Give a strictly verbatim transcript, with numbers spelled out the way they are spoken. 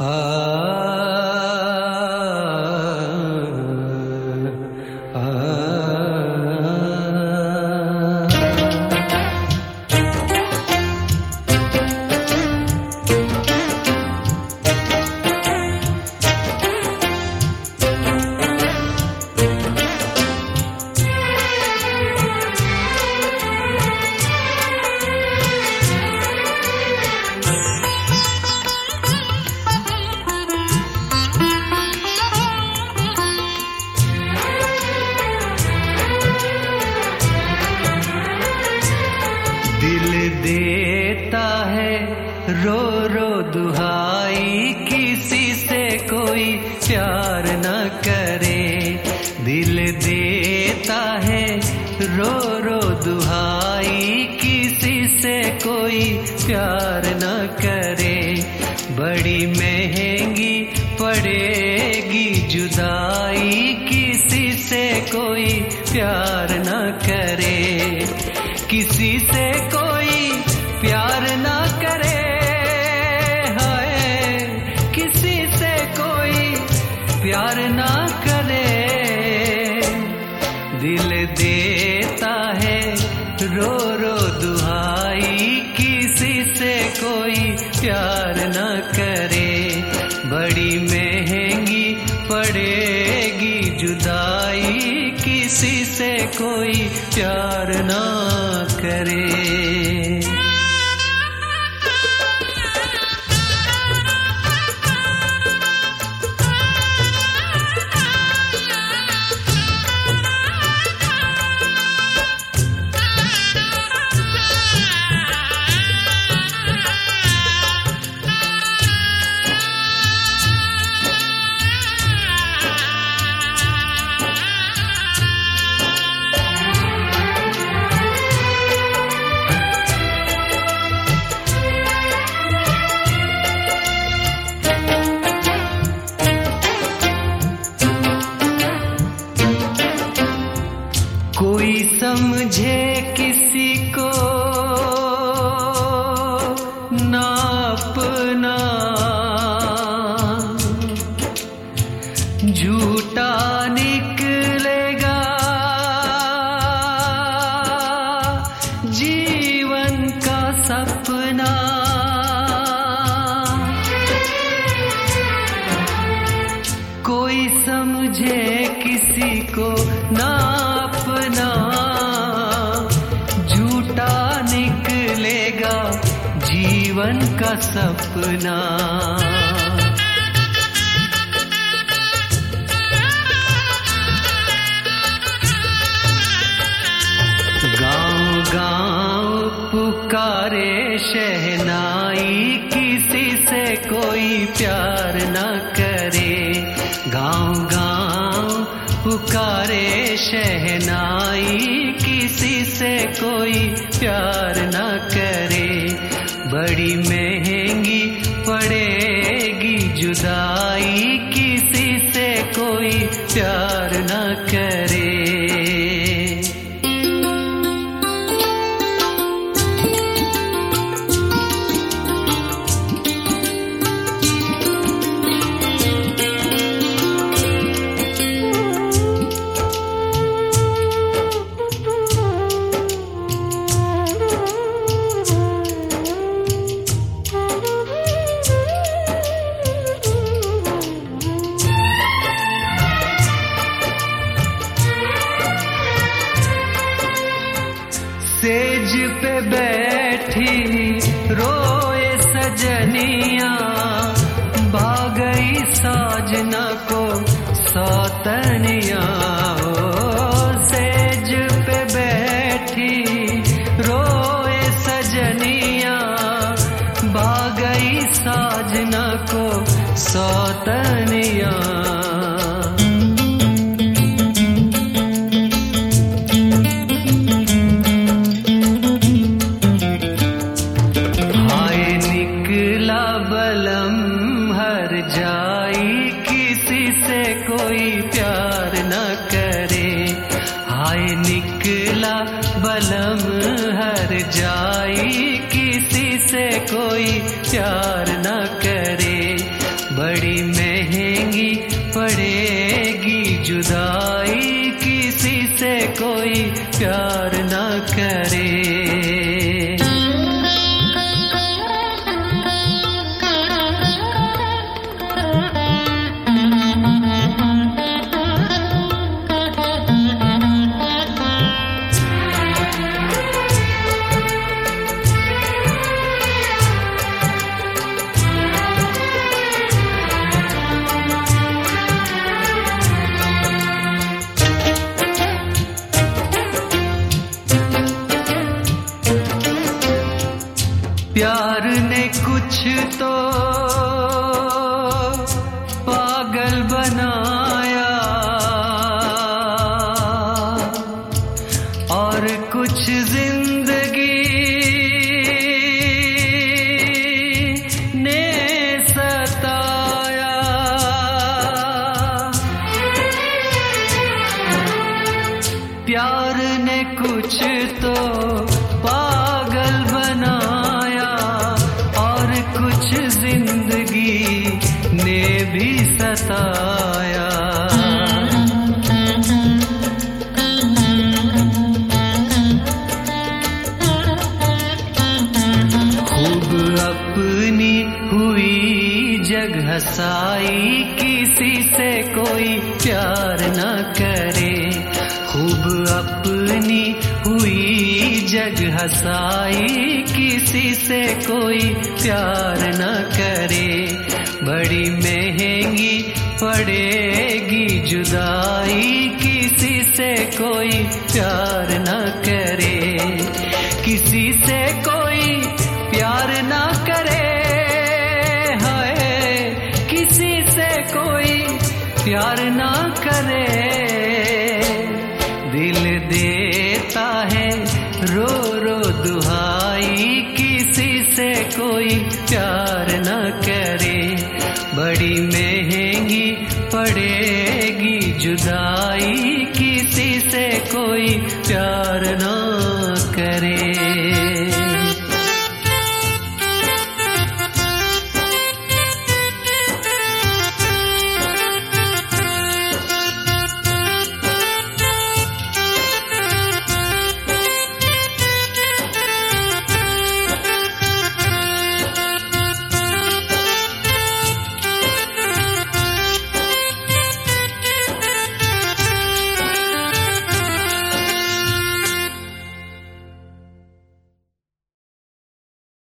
देता है रो रो दुहाई, किसी से कोई प्यार न करे। दिल देता है रो रो दुहाई, किसी से कोई प्यार न करे। बड़ी महंगी पड़ेगी जुदाई, किसी से कोई प्यार न करे। किसी से कोई प्यार ना करे, हाय किसी से कोई प्यार ना करे। दिल देता है रो रो दुहाई, किसी से कोई प्यार ना करे। बड़ी महंगी पड़ेगी जुदाई, किसी से कोई प्यार ना करे। कोई समझे किसी को ना अपना, झूठा निकलेगा जीवन का सपना। कोई समझे किसी को ना अपना, झूठा निकलेगा जीवन का सपना। गांव गांव पुकारे शहनाई, किसी से कोई प्यार न करे। गांव गांव पुकारे शहनाई, किसी से कोई प्यार न करे। बड़ी महंगी पड़ेगी जुदाई, किसी से कोई प्यार न करे। सेज पे बैठी रोए सजनिया, भागई साजना को सौतनिया। सेज पे बैठी रोए सजनिया, भागई साजना को सौतनिया। बलम हर जाई, किसी से कोई प्यार न करे। हाय निकला बलम हर जाई, किसी से कोई प्यार न करे। किसी ने भी सताया। खूब अपनी हुई जग हंसाई, किसी से कोई प्यार न करे। खूब अपनी हुई जग हंसाई, किसी से कोई प्यार न करे। बड़ी महंगी पड़ेगी जुदाई, किसी से कोई प्यार न करे। किसी से कोई प्यार न करे, हाय किसी से कोई प्यार न करे। दिल देता है रो रो दुहाई, किसी से कोई प्यार न करे। बड़ी महंगी पड़ेगी जुदाई, किसी से कोई प्यार न करे।